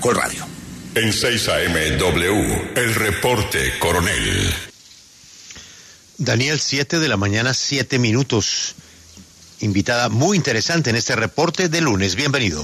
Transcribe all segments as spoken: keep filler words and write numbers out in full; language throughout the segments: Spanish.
Caracol Radio. En seis A M W, el reporte coronel. Daniel, siete de la mañana, siete minutos. Invitada muy interesante en este reporte de lunes. Bienvenido.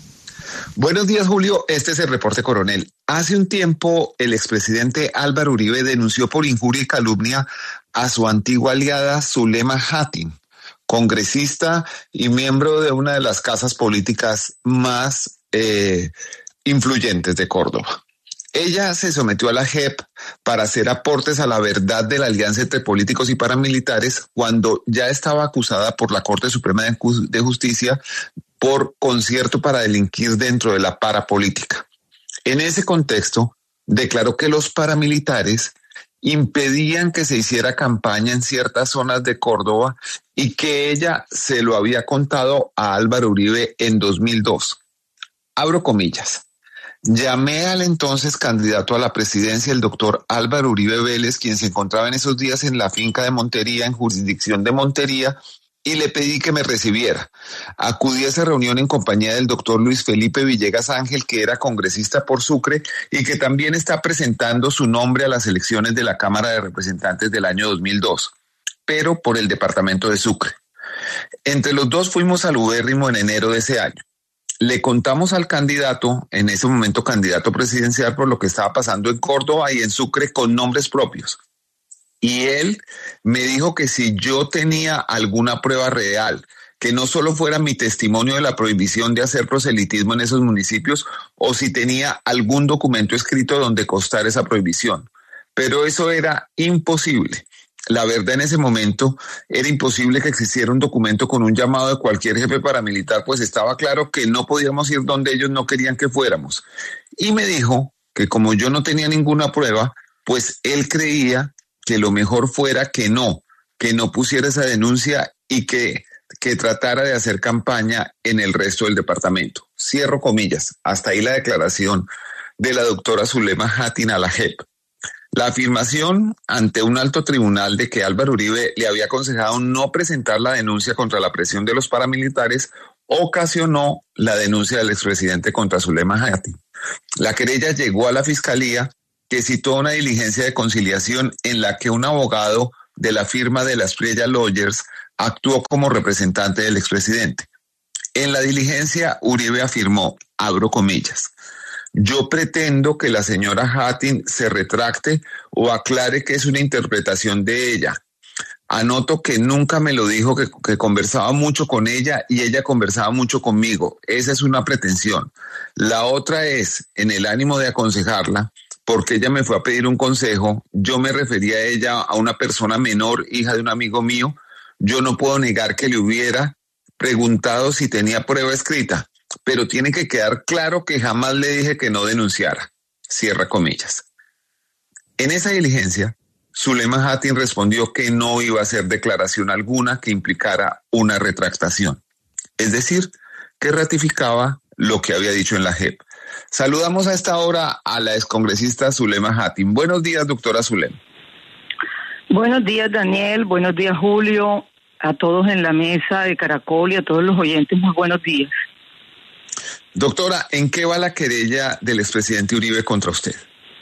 Buenos días, Julio. Este es el reporte coronel. Hace un tiempo, el expresidente Álvaro Uribe denunció por injuria y calumnia a su antigua aliada Zulema Hatin, congresista y miembro de una de las casas políticas más eh, influyentes de Córdoba. Ella se sometió a la J E P para hacer aportes a la verdad de la alianza entre políticos y paramilitares cuando ya estaba acusada por la Corte Suprema de Justicia por concierto para delinquir dentro de la parapolítica. En ese contexto, declaró que los paramilitares impedían que se hiciera campaña en ciertas zonas de Córdoba y que ella se lo había contado a Álvaro Uribe en dos mil dos. Abro comillas. Llamé al entonces candidato a la presidencia, el doctor Álvaro Uribe Vélez, quien se encontraba en esos días en la finca de Montería, en jurisdicción de Montería, y le pedí que me recibiera. Acudí a esa reunión en compañía del doctor Luis Felipe Villegas Ángel, que era congresista por Sucre y que también está presentando su nombre a las elecciones de la Cámara de Representantes del año dos mil dos, pero por el departamento de Sucre. Entre los dos fuimos al Ubérrimo en enero de ese año. Le contamos al candidato, en ese momento candidato presidencial, por lo que estaba pasando en Córdoba y en Sucre con nombres propios. Y él me dijo que si yo tenía alguna prueba real, que no solo fuera mi testimonio de la prohibición de hacer proselitismo en esos municipios, o si tenía algún documento escrito donde constara esa prohibición. Pero eso era imposible. La verdad, en ese momento era imposible que existiera un documento con un llamado de cualquier jefe paramilitar, pues estaba claro que no podíamos ir donde ellos no querían que fuéramos. Y me dijo que como yo no tenía ninguna prueba, pues él creía que lo mejor fuera que no, que no pusiera esa denuncia y que, que tratara de hacer campaña en el resto del departamento. Cierro comillas. Hasta ahí la declaración de la doctora Zulema Hatin a la J E P. La afirmación ante un alto tribunal de que Álvaro Uribe le había aconsejado no presentar la denuncia contra la presión de los paramilitares ocasionó la denuncia del expresidente contra Zulema Hatin. La querella llegó a la fiscalía, que citó una diligencia de conciliación en la que un abogado de la firma de la Espriella Lawyers actuó como representante del expresidente. En la diligencia, Uribe afirmó, abro comillas, yo pretendo que la señora Hatin se retracte o aclare que es una interpretación de ella. Anoto que nunca me lo dijo, que, que conversaba mucho con ella y ella conversaba mucho conmigo. Esa es una pretensión. La otra es, en el ánimo de aconsejarla, porque ella me fue a pedir un consejo, yo me refería a ella a una persona menor, hija de un amigo mío, yo no puedo negar que le hubiera preguntado si tenía prueba escrita, pero tiene que quedar claro que jamás le dije que no denunciara. Cierra comillas. En esa diligencia, Zulema Hatin respondió que no iba a hacer declaración alguna que implicara una retractación. Es decir, que ratificaba lo que había dicho en la J E P. Saludamos a esta hora a la excongresista Zulema Hatin. Buenos días, doctora Zulema. Buenos días, Daniel. Buenos días, Julio. A todos en la mesa de Caracol y a todos los oyentes, muy buenos días. Doctora, ¿en qué va la querella del expresidente Uribe contra usted?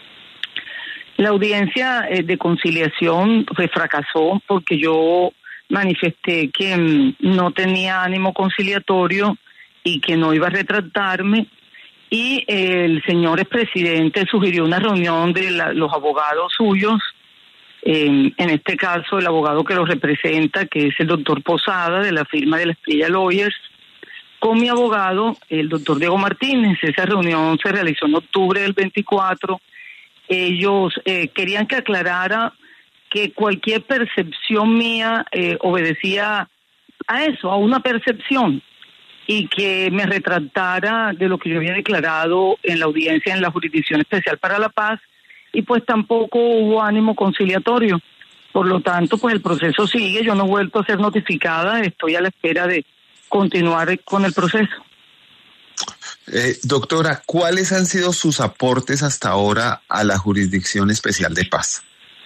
La audiencia eh, de conciliación pues, fracasó porque yo manifesté que mm, no tenía ánimo conciliatorio y que no iba a retractarme. Y eh, el señor expresidente sugirió una reunión de la, los abogados suyos, eh, en este caso el abogado que los representa, que es el doctor Posada, de la firma de la Espriella Lawyers, con mi abogado, el doctor Diego Martínez. Esa reunión se realizó en octubre del veinticuatro. Ellos eh, querían que aclarara que cualquier percepción mía eh, obedecía a eso, a una percepción, y que me retractara de lo que yo había declarado en la audiencia en la Jurisdicción Especial para la Paz, y pues tampoco hubo ánimo conciliatorio. Por lo tanto, pues el proceso sigue, yo no he vuelto a ser notificada, estoy a la espera de continuar con el proceso. Eh, doctora, ¿cuáles han sido sus aportes hasta ahora a la Jurisdicción Especial de Paz?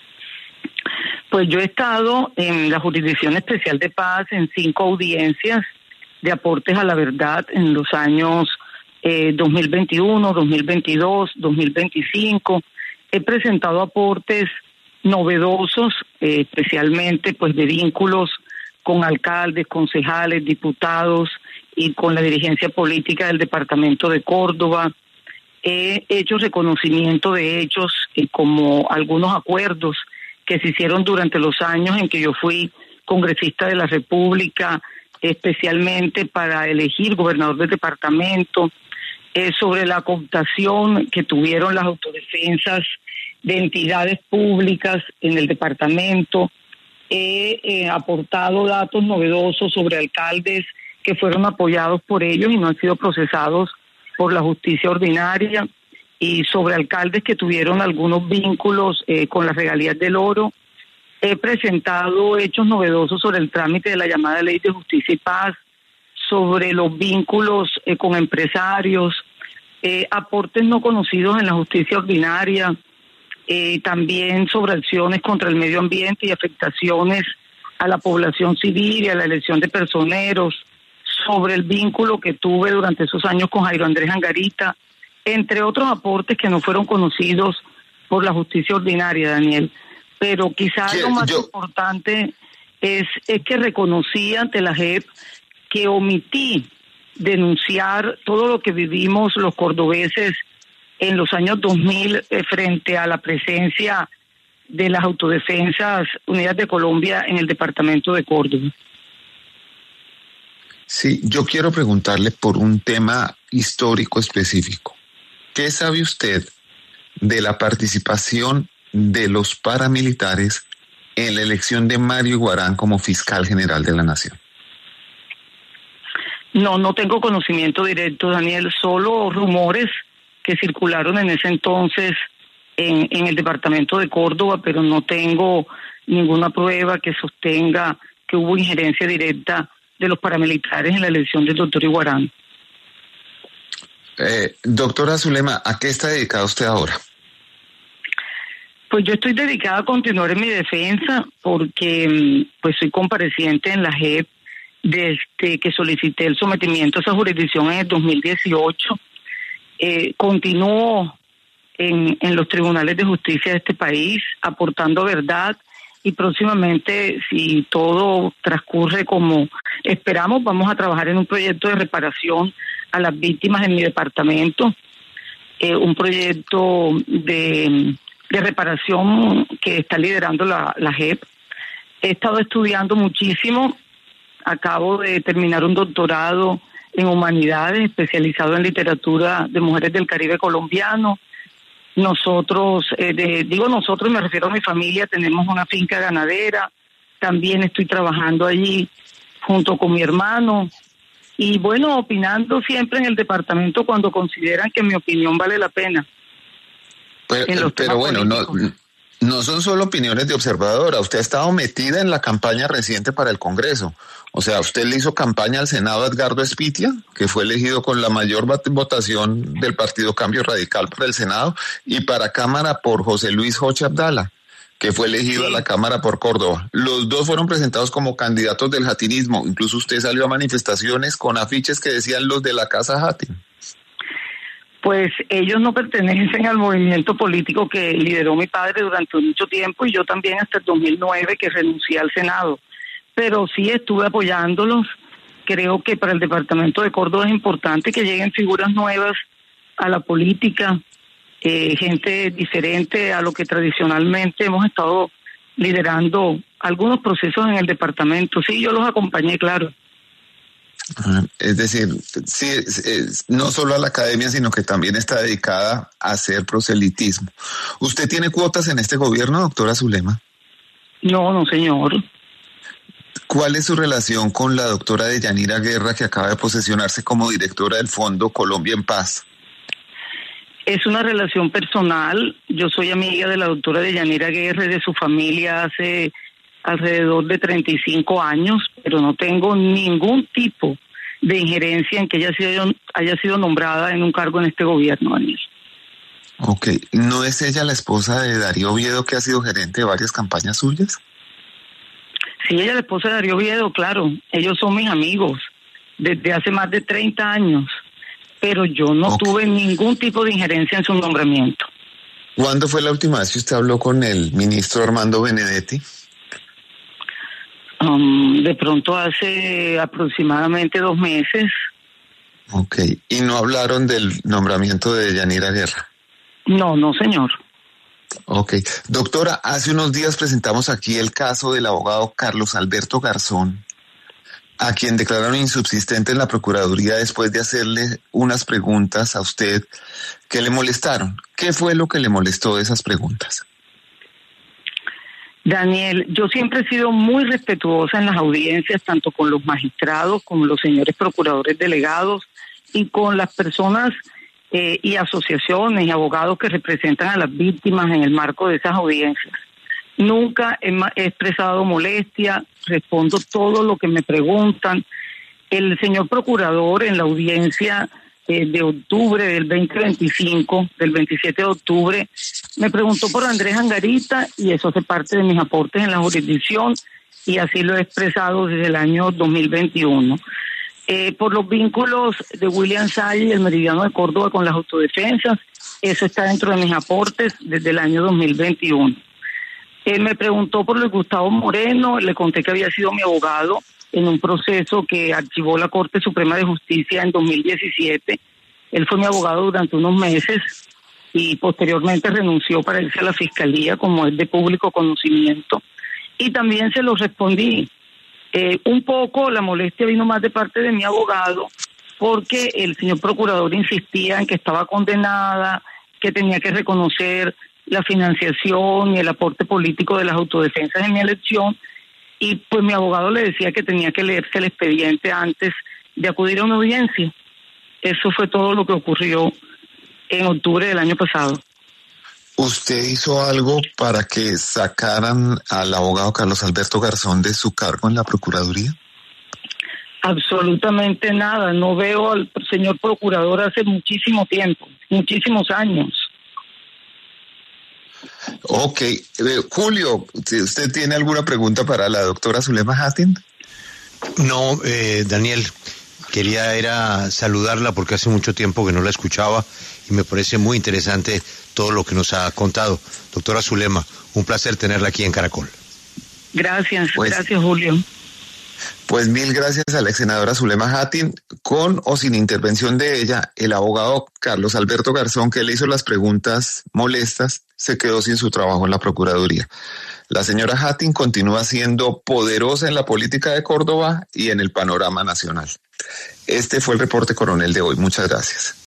Pues yo he estado en la Jurisdicción Especial de Paz en cinco audiencias de aportes a la verdad en los años eh, dos mil veintiuno, dos mil veintidós, dos mil veinticinco. He presentado aportes novedosos, eh, especialmente pues de vínculos con alcaldes, concejales, diputados y con la dirigencia política del departamento de Córdoba. He hecho reconocimiento de hechos eh, como algunos acuerdos que se hicieron durante los años en que yo fui congresista de la República, especialmente para elegir gobernador del departamento, eh, sobre la cooptación que tuvieron las autodefensas de entidades públicas en el departamento. He eh, aportado datos novedosos sobre alcaldes que fueron apoyados por ellos y no han sido procesados por la justicia ordinaria, y sobre alcaldes que tuvieron algunos vínculos eh, con las regalías del oro. He presentado hechos novedosos sobre el trámite de la llamada Ley de Justicia y Paz, sobre los vínculos eh, con empresarios, eh, aportes no conocidos en la justicia ordinaria, eh, también sobre acciones contra el medio ambiente y afectaciones a la población civil y a la elección de personeros, sobre el vínculo que tuve durante esos años con Jairo Andrés Angarita, entre otros aportes que no fueron conocidos por la justicia ordinaria, Daniel. Pero quizás sí, lo más yo... importante es, es que reconocí ante la J E P que omití denunciar todo lo que vivimos los cordobeses en los años dos mil eh, frente a la presencia de las Autodefensas Unidas de Colombia en el departamento de Córdoba. Sí, yo quiero preguntarle por un tema histórico específico. ¿Qué sabe usted de la participación de los paramilitares en la elección de Mario Iguarán como fiscal general de la Nación? No, no tengo conocimiento directo, Daniel, solo rumores que circularon en ese entonces en, en el departamento de Córdoba, pero no tengo ninguna prueba que sostenga que hubo injerencia directa de los paramilitares en la elección del doctor Iguarán. Eh, doctora Zulema, ¿a qué está dedicada usted ahora? Pues yo estoy dedicada a continuar en mi defensa porque pues soy compareciente en la J E P desde que solicité el sometimiento a esa jurisdicción en el dos mil dieciocho. Eh, continúo en, en los tribunales de justicia de este país aportando verdad, y próximamente, si todo transcurre como esperamos, vamos a trabajar en un proyecto de reparación a las víctimas en mi departamento, eh, un proyecto de, de reparación que está liderando la, la J E P. He estado estudiando muchísimo, acabo de terminar un doctorado en humanidades especializado en literatura de mujeres del Caribe colombiano. Nosotros, eh, de, digo nosotros, me refiero a mi familia, tenemos una finca ganadera, también estoy trabajando allí junto con mi hermano, y bueno, opinando siempre en el departamento cuando consideran que mi opinión vale la pena. Pero, pero bueno, no, no son solo opiniones de observadora, usted ha estado metida en la campaña reciente para el Congreso. O sea, usted le hizo campaña al Senado a Edgardo Espitia, que fue elegido con la mayor votación del Partido Cambio Radical para el Senado, y para Cámara por José Luis Hoche Abdala, que fue elegido sí. a la Cámara por Córdoba. Los dos fueron presentados como candidatos del jatinismo. Incluso usted salió a manifestaciones con afiches que decían los de la Casa Jatin. Pues ellos no pertenecen al movimiento político que lideró mi padre durante mucho tiempo, y yo también hasta el dos mil nueve, que renuncié al Senado. Pero sí estuve apoyándolos. Creo que para el departamento de Córdoba es importante que lleguen figuras nuevas a la política, eh, gente diferente a lo que tradicionalmente hemos estado liderando algunos procesos en el departamento. Sí, yo los acompañé, claro. Es decir, sí, no solo a la academia, sino que también está dedicada a hacer proselitismo. ¿Usted tiene cuotas en este gobierno, doctora Zulema? No, no, señor. ¿Cuál es su relación con la doctora Deyanira Guerra, que acaba de posesionarse como directora del Fondo Colombia en Paz? Es una relación personal. Yo soy amiga de la doctora Deyanira Guerra y de su familia hace alrededor de treinta y cinco años, pero no tengo ningún tipo de injerencia en que ella haya sido, haya sido nombrada en un cargo en este gobierno, Daniel. Ok. ¿No es ella la esposa de Darío Oviedo, que ha sido gerente de varias campañas suyas? Sí, ella es la esposa de Darío Oviedo, claro. Ellos son mis amigos desde hace más de treinta años. pero yo no Okay. tuve ningún tipo de injerencia en su nombramiento. ¿Cuándo fue la última vez que usted habló con el ministro Armando Benedetti? Um, de pronto hace aproximadamente dos meses. Ok, ¿y no hablaron del nombramiento de Yanira Guerra? No, no, señor. Ok, doctora, hace unos días presentamos aquí el caso del abogado Carlos Alberto Garzón, a quien declararon insubsistente en la Procuraduría después de hacerle unas preguntas a usted que le molestaron. ¿Qué fue lo que le molestó de esas preguntas? Daniel, yo siempre he sido muy respetuosa en las audiencias, tanto con los magistrados como los señores procuradores delegados y con las personas eh, y asociaciones y abogados que representan a las víctimas en el marco de esas audiencias. Nunca he, ma- he expresado molestia, respondo todo lo que me preguntan. El señor procurador en la audiencia eh, de octubre del veinte veinticinco, del veintisiete de octubre, me preguntó por Andrés Angarita y eso hace parte de mis aportes en la jurisdicción y así lo he expresado desde el año dos mil veintiuno. Eh, por los vínculos de William Salle y el Meridiano de Córdoba con las autodefensas, eso está dentro de mis aportes desde el año dos mil veintiuno. Él me preguntó por Luis Gustavo Moreno, le conté que había sido mi abogado en un proceso que archivó la Corte Suprema de Justicia en dos mil diecisiete. Él fue mi abogado durante unos meses y posteriormente renunció para irse a la Fiscalía, como es de público conocimiento. Y también se lo respondí. Eh, un poco la molestia vino más de parte de mi abogado, porque el señor procurador insistía en que estaba condenada, que tenía que reconocer la financiación y el aporte político de las autodefensas en mi elección, y pues mi abogado le decía que tenía que leerse el expediente antes de acudir a una audiencia. Eso fue todo lo que ocurrió en octubre del año pasado. ¿Usted hizo algo para que sacaran al abogado Carlos Alberto Garzón de su cargo en la Procuraduría? Absolutamente nada. No veo al señor procurador hace muchísimo tiempo, muchísimos años. Ok, eh, Julio, ¿usted tiene alguna pregunta para la doctora Zulema Hatin? No, eh, Daniel, quería era saludarla porque hace mucho tiempo que no la escuchaba y me parece muy interesante todo lo que nos ha contado. Doctora Zulema, un placer tenerla aquí en Caracol. Gracias, Pues, gracias Julio. Pues mil gracias a la ex senadora Zulema Hatin. Con o sin intervención de ella, el abogado Carlos Alberto Garzón, que le hizo las preguntas molestas, se quedó sin su trabajo en la Procuraduría. La señora Hatin continúa siendo poderosa en la política de Córdoba y en el panorama nacional. Este fue el reporte coronel de hoy. Muchas gracias.